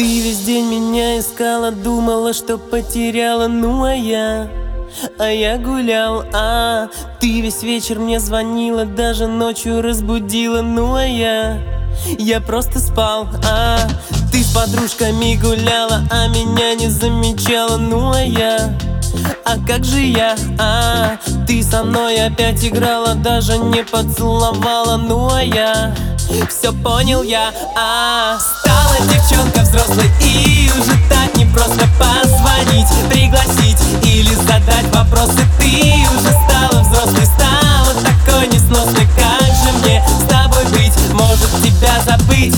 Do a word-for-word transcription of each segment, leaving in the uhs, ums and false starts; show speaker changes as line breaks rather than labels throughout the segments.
Ты весь день меня искала, думала, что потеряла, ну а я... А я гулял, а ты весь вечер мне звонила, даже ночью разбудила, ну а я... Я просто спал, а ты с подружками гуляла, а меня не замечала, ну а я... А как же я, а ты со мной опять играла, даже не поцеловала, ну а я... Все понял я, а стала девчонка взрослой, и уже так не просто позвонить, пригласить или задать вопросы. Ты уже стала взрослой, стала такой несносной. Как же мне с тобой быть, может тебя забыть?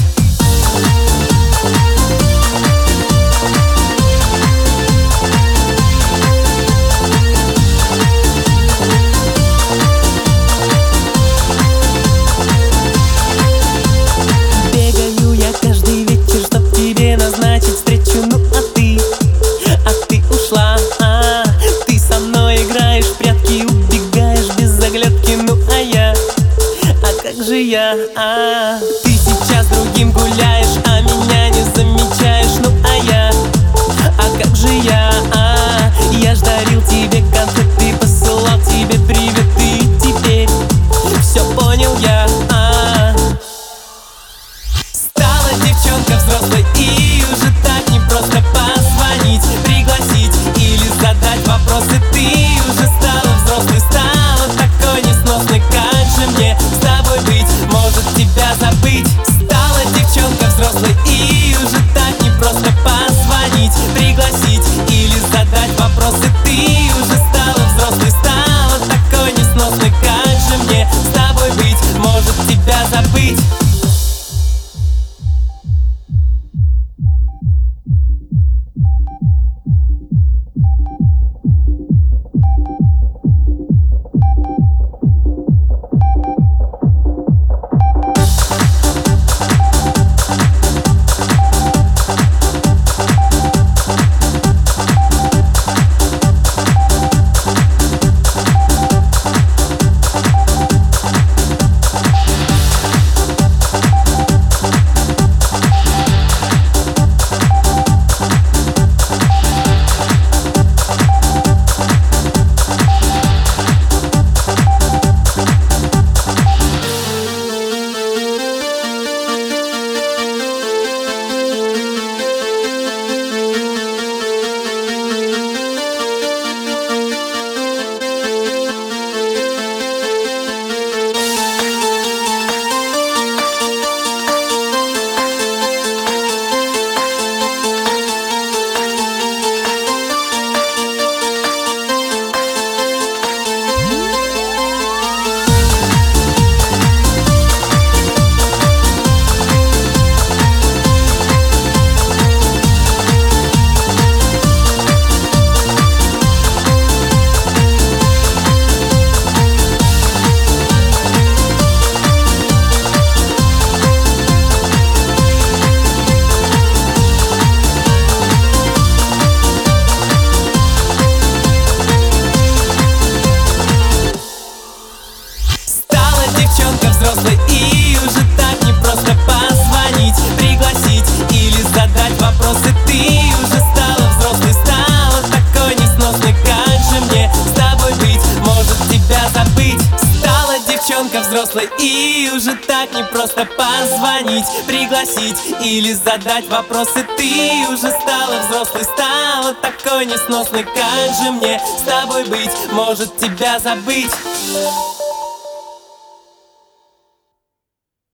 Встречу, ну а ты, а ты ушла, а ты со мной играешь в прятки, убегаешь без заглядки, ну а я, а как же я, а ты сейчас с другим гуляешь, а меня не замечаешь, ну а я, а как же я, а я ж дарил тебе конфеты, посылал тебе приветы, теперь все понял я, а стала девчонка взрослой, и уже так не просто позвонить, пригласить или задать вопросы. Ты уже стала взрослой, стала такой несносной. Как же мне с тобой быть, может тебя забыть? Стала девчонка взрослой, и уже так не просто позвонить, пригласить или задать вопросы. Ты уже стала взрослой, стала такой несносной. Как же мне с тобой быть, может тебя забыть? И уже так не просто позвонить, пригласить или задать вопросы. Ты уже стала взрослой, стала такой несносной. Как же мне с тобой быть, может тебя забыть? Стала девчонка взрослой, и уже так не просто позвонить, пригласить или задать вопросы. Ты уже стала взрослой, стала такой несносной. Как же мне с тобой быть, может тебя забыть?